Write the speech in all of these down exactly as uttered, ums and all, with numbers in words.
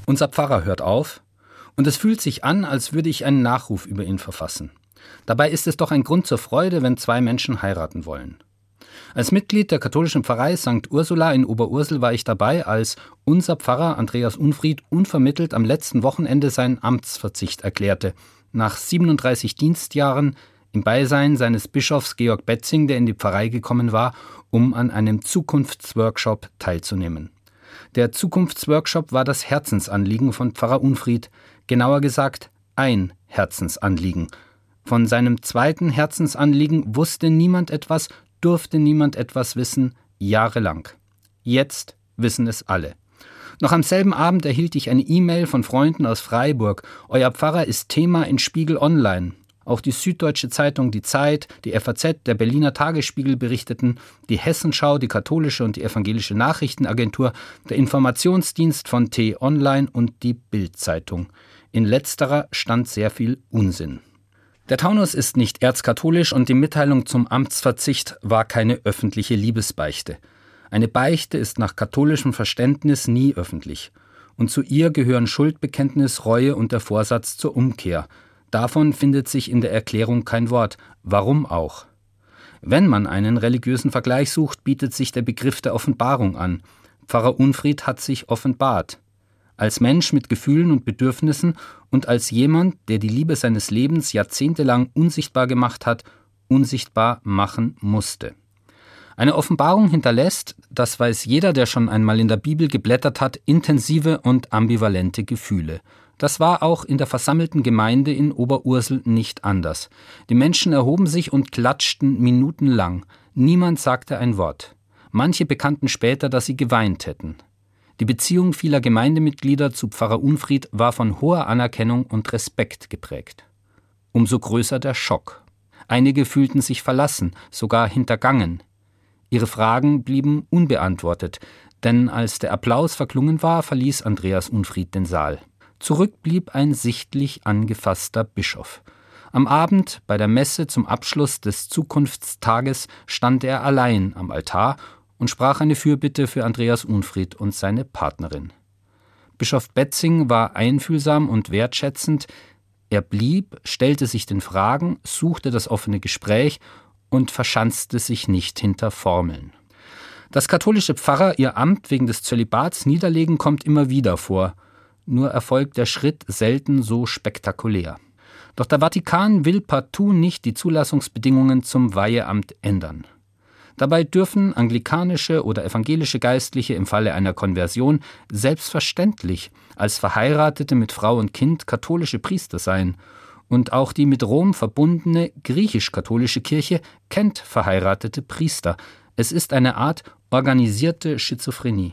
Unser Pfarrer hört auf und es fühlt sich an, als würde ich einen Nachruf über ihn verfassen. Dabei ist es doch ein Grund zur Freude, wenn zwei Menschen heiraten wollen. Als Mitglied der katholischen Pfarrei Sankt Ursula in Oberursel war ich dabei, als unser Pfarrer Andreas Unfried unvermittelt am letzten Wochenende seinen Amtsverzicht erklärte, nach siebenunddreißig Dienstjahren im Beisein seines Bischofs Georg Betzing, der in die Pfarrei gekommen war, um an einem Zukunftsworkshop teilzunehmen. Der Zukunftsworkshop war das Herzensanliegen von Pfarrer Unfried, genauer gesagt ein Herzensanliegen. Von seinem zweiten Herzensanliegen wusste niemand etwas, durfte niemand etwas wissen, jahrelang. Jetzt wissen es alle. Noch am selben Abend erhielt ich eine E-Mail von Freunden aus Freiburg. Euer Pfarrer ist Thema in Spiegel Online. Auch die Süddeutsche Zeitung, die Zeit, die F A Z, der Berliner Tagesspiegel berichteten, die Hessenschau, die katholische und die evangelische Nachrichtenagentur, der Informationsdienst von T-Online und die Bild-Zeitung. In letzterer stand sehr viel Unsinn. Der Taunus ist nicht erzkatholisch und die Mitteilung zum Amtsverzicht war keine öffentliche Liebesbeichte. Eine Beichte ist nach katholischem Verständnis nie öffentlich. Und zu ihr gehören Schuldbekenntnis, Reue und der Vorsatz zur Umkehr. Davon findet sich in der Erklärung kein Wort. Warum auch? Wenn man einen religiösen Vergleich sucht, bietet sich der Begriff der Offenbarung an. Pfarrer Unfried hat sich offenbart. Als Mensch mit Gefühlen und Bedürfnissen und als jemand, der die Liebe seines Lebens jahrzehntelang unsichtbar gemacht hat, unsichtbar machen musste. Eine Offenbarung hinterlässt, das weiß jeder, der schon einmal in der Bibel geblättert hat, intensive und ambivalente Gefühle. Das war auch in der versammelten Gemeinde in Oberursel nicht anders. Die Menschen erhoben sich und klatschten minutenlang. Niemand sagte ein Wort. Manche bekannten später, dass sie geweint hätten. Die Beziehung vieler Gemeindemitglieder zu Pfarrer Unfried war von hoher Anerkennung und Respekt geprägt. Umso größer der Schock. Einige fühlten sich verlassen, sogar hintergangen. Ihre Fragen blieben unbeantwortet, denn als der Applaus verklungen war, verließ Andreas Unfried den Saal. Zurück blieb ein sichtlich angefasster Bischof. Am Abend bei der Messe zum Abschluss des Zukunftstages stand er allein am Altar und sprach eine Fürbitte für Andreas Unfried und seine Partnerin. Bischof Betzing war einfühlsam und wertschätzend. Er blieb, stellte sich den Fragen, suchte das offene Gespräch und verschanzte sich nicht hinter Formeln. Dass katholische Pfarrer ihr Amt wegen des Zölibats niederlegen, kommt immer wieder vor. Nur erfolgt der Schritt selten so spektakulär. Doch der Vatikan will partout nicht die Zulassungsbedingungen zum Weiheamt ändern. Dabei dürfen anglikanische oder evangelische Geistliche im Falle einer Konversion selbstverständlich als Verheiratete mit Frau und Kind katholische Priester sein. Und auch die mit Rom verbundene griechisch-katholische Kirche kennt verheiratete Priester. Es ist eine Art organisierte Schizophrenie.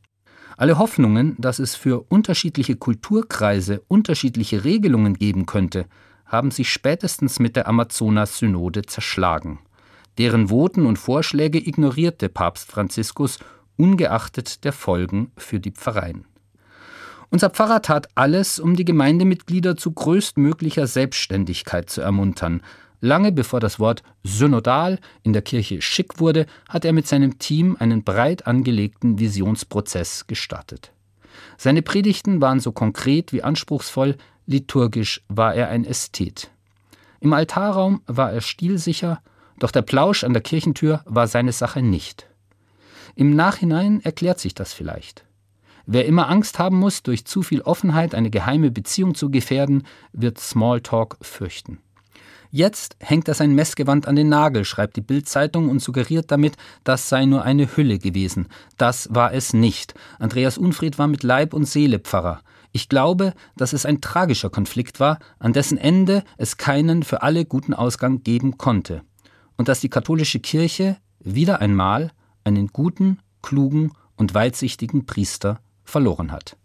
Alle Hoffnungen, dass es für unterschiedliche Kulturkreise unterschiedliche Regelungen geben könnte, haben sich spätestens mit der Amazonas-Synode zerschlagen. Deren Voten und Vorschläge ignorierte Papst Franziskus, ungeachtet der Folgen für die Pfarreien. Unser Pfarrer tat alles, um die Gemeindemitglieder zu größtmöglicher Selbstständigkeit zu ermuntern. Lange bevor das Wort synodal in der Kirche schick wurde, hat er mit seinem Team einen breit angelegten Visionsprozess gestartet. Seine Predigten waren so konkret wie anspruchsvoll, liturgisch war er ein Ästhet. Im Altarraum war er stilsicher, doch der Plausch an der Kirchentür war seine Sache nicht. Im Nachhinein erklärt sich das vielleicht. Wer immer Angst haben muss, durch zu viel Offenheit eine geheime Beziehung zu gefährden, wird Smalltalk fürchten. Jetzt hängt er sein Messgewand an den Nagel, schreibt die Bild-Zeitung und suggeriert damit, das sei nur eine Hülle gewesen. Das war es nicht. Andreas Unfried war mit Leib und Seele Pfarrer. Ich glaube, dass es ein tragischer Konflikt war, an dessen Ende es keinen für alle guten Ausgang geben konnte. Und dass die katholische Kirche wieder einmal einen guten, klugen und weitsichtigen Priester verloren hat.